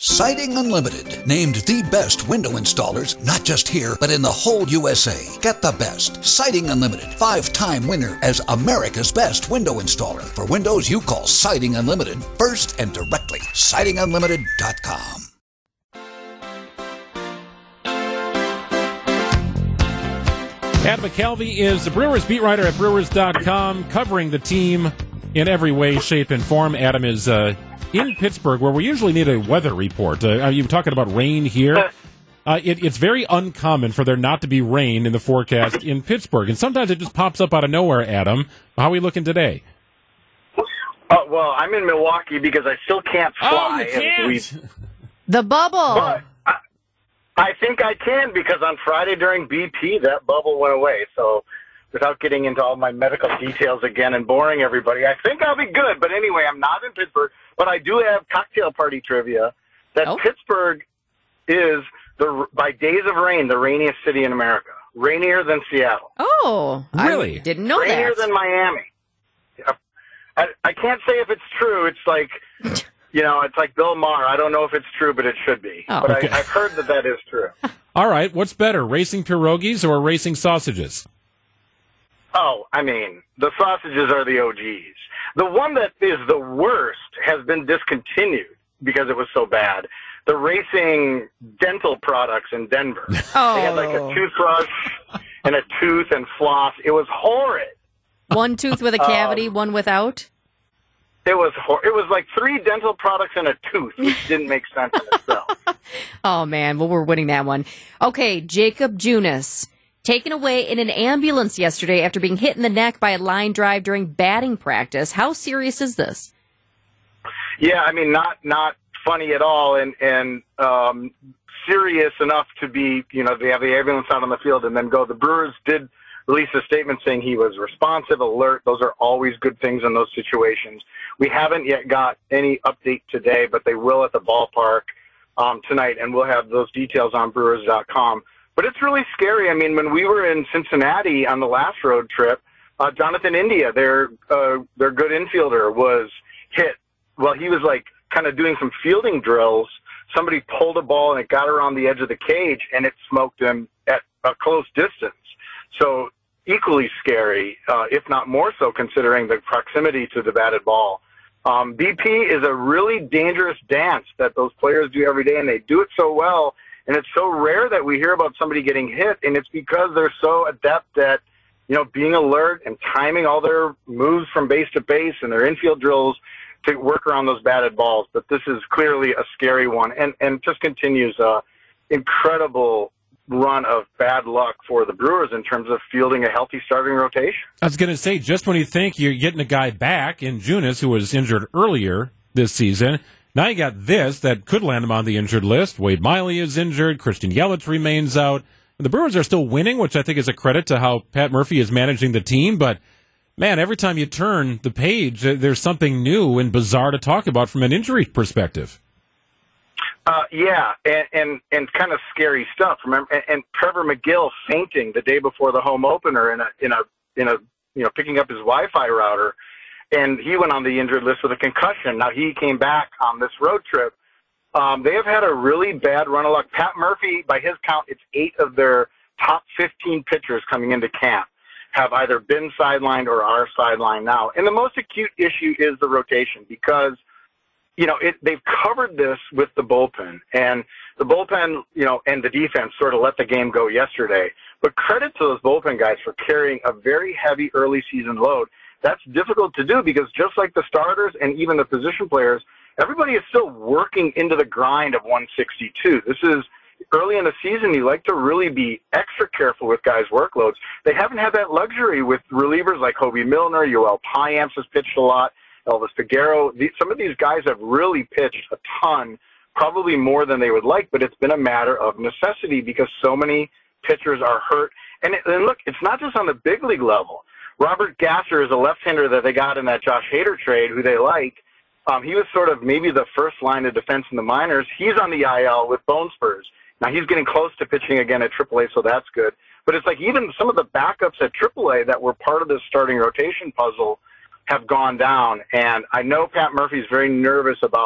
Siding Unlimited, named the best window installers, not just here, but in the whole USA. Get the best. Siding Unlimited, 5-time winner as America's best window installer. For windows you call Siding Unlimited first and directly. SidingUnlimited.com. Adam McKelvey is the Brewers beat writer at Brewers.com, covering the team in every way, shape, and form. Adam is in Pittsburgh, where we usually need a weather report. You were talking about rain here. It's very uncommon for there not to be rain in the forecast in Pittsburgh, and sometimes it just pops up out of nowhere, Adam. How are we looking today? Well, I'm in Milwaukee because I still can't fly. Oh, you can't? The bubble. But I think I can, because on Friday during BP, that bubble went away. So without getting into all my medical details again and boring everybody, I think I'll be good. But anyway, I'm not in Pittsburgh, but I do have cocktail party trivia that Pittsburgh is, by days of rain, the rainiest city in America. Rainier than Seattle. Oh, really? I didn't know Rainier that. than Miami. I can't say if it's true. It's like... it's like Bill Maher. I don't know if it's true, but it should be. Oh. But Okay. I've heard that is true. All right, what's better, racing pierogies or racing sausages? Oh, I mean, the sausages are the OGs. The one that is the worst has been discontinued because it was so bad. The racing dental products in Denver. Oh. They had like a toothbrush and a tooth and floss. It was horrid. One tooth with a cavity, one without? It was like 3 dental products and a tooth, which didn't make sense in itself. Oh, man. Well, we're winning that one. Okay, Jacob Junis, taken away in an ambulance yesterday after being hit in the neck by a line drive during batting practice. How serious is this? Yeah, I mean, not funny at all, and serious enough to be, they have the ambulance out on the field and then go. The Brewers did release a statement saying he was responsive, alert. Those are always good things in those situations. We haven't yet got any update today, but they will at the ballpark tonight, and we'll have those details on Brewers.com. But it's really scary. I mean, when we were in Cincinnati on the last road trip, Jonathan India, their good infielder, was hit. Well, he was like kind of doing some fielding drills. Somebody pulled a ball and it got around the edge of the cage, and it smoked him at a close distance. So equally scary, if not more so, considering the proximity to the batted ball. BP is a really dangerous dance that those players do every day, and they do it so well. And it's so rare that we hear about somebody getting hit, and it's because they're so adept at, being alert and timing all their moves from base to base and their infield drills to work around those batted balls. But this is clearly a scary one, and just continues incredible run of bad luck for the Brewers in terms of fielding a healthy starting rotation. I was going to say, just when you think you're getting a guy back in Junis who was injured earlier this season, now you got this that could land him on the injured list. Wade Miley is injured. Christian Yelich remains out. The Brewers are still winning, which I think is a credit to how Pat Murphy is managing the team. But, man, every time you turn the page, there's something new and bizarre to talk about from an injury perspective. Yeah, and kind of scary stuff. Remember, and Trevor McGill fainting the day before the home opener in a picking up his Wi-Fi router, and he went on the injured list with a concussion. Now he came back on this road trip. They have had a really bad run of luck. Pat Murphy, by his count, it's 8 of their top 15 pitchers coming into camp have either been sidelined or are sidelined now. And the most acute issue is the rotation, because they've covered this with the bullpen, and the bullpen, and the defense sort of let the game go yesterday. But credit to those bullpen guys for carrying a very heavy early season load. That's difficult to do because just like the starters and even the position players, everybody is still working into the grind of 162. This is early in the season. You like to really be extra careful with guys' workloads. They haven't had that luxury with relievers like Hobie Milner. Yoel Payamps has pitched a lot. Elvis Figueroa. Some of these guys have really pitched a ton, probably more than they would like, but it's been a matter of necessity because so many pitchers are hurt. And look, it's not just on the big league level. Robert Gasser is a left-hander that they got in that Josh Hader trade, who they like. He was sort of maybe the first line of defense in the minors. He's on the IL with bone spurs. Now, he's getting close to pitching again at AAA, so that's good. But it's like even some of the backups at AAA that were part of this starting rotation puzzle have gone down. And I know Pat Murphy's very nervous about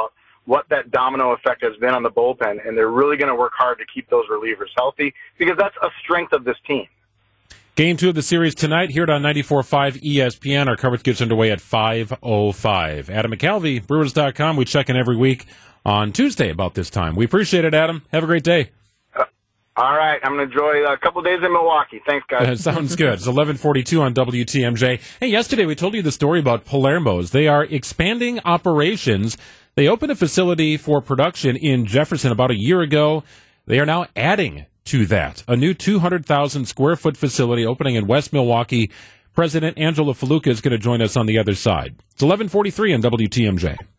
what that domino effect has been on the bullpen, and they're really going to work hard to keep those relievers healthy because that's a strength of this team. Game 2 of the series tonight here on 94.5 ESPN. Our coverage gets underway at 5:05. Adam McCalvey, Brewers.com. We check in every week on Tuesday about this time. We appreciate it, Adam. Have a great day. All right. I'm going to enjoy a couple days in Milwaukee. Thanks, guys. Sounds good. It's 11:42 on WTMJ. Hey, yesterday we told you the story about Palermo's. They are expanding operations. They opened a facility for production in Jefferson about a year ago. They are now adding to that. A new 200,000 square foot facility opening in West Milwaukee. President Angela Faluca is going to join us on the other side. It's 11:43 on WTMJ.